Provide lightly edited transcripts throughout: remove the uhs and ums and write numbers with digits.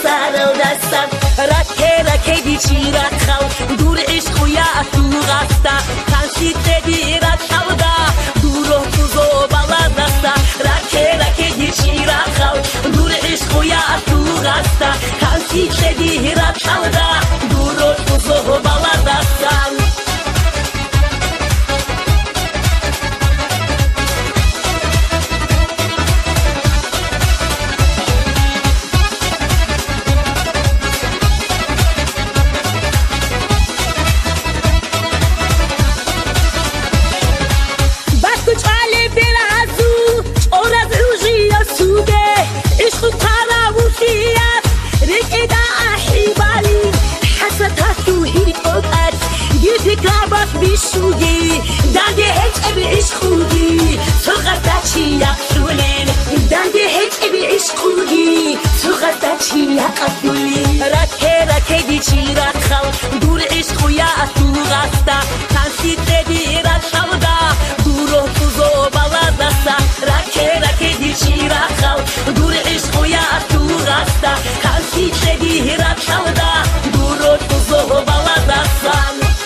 سر و دستم رکه رکه دی چیرت خو دور عشق و یا تو غستا تنسید دیرت شودا دور و توزو بالا دستا رکه رکه دی چیرت خو دور عشق و یا تو غستا تنسید دیرت شودا دور و توزو بالا دستا بشوگی دنده هیچ ابی عشقوگی تو غدچی یقشولین دنده هیچ ابی عشقوگی تو غدچی یقشولین رکه رکه دی چیرت خو دور عشق و یا تو غستا تنسید دیرت شودا دور و توزو بالا دستا رکه رکه دی چیرت خو دور عشق و یا تو غستا تنسید دیرت شودا دور و توزو بالا دستا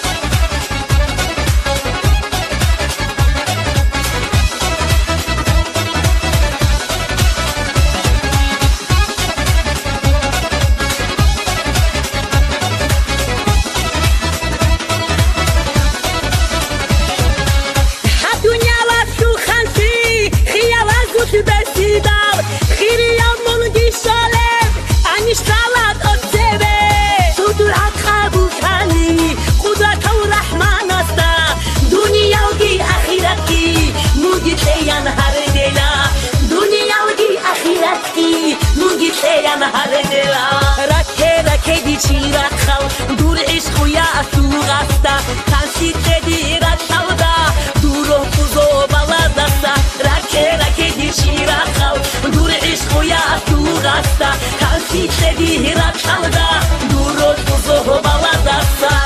رکه رکه دی چیرت خو دور عشق و یا تو غستا تنسید دیرت شودا دور و توزو بالا دستا رکه رکه دی چیرت خو دور عشق و یا تو غستا تنسید دیرت شودا دور و توزو بالا دستا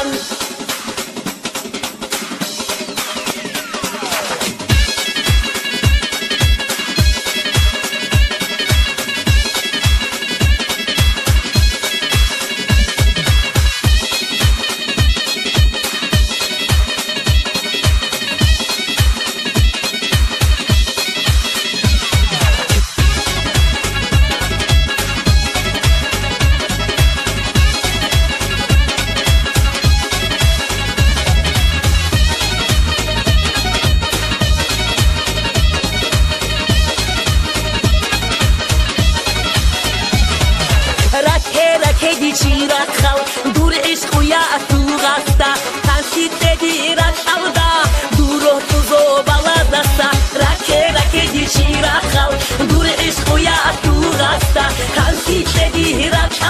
دی چیرت خو دور عشق و یا تو غستا تنسید دیرت شودا دور و توزو بالا دستا رکه رکه دی چیرت خو دور عشق و یا تو غستا تنسید دیرت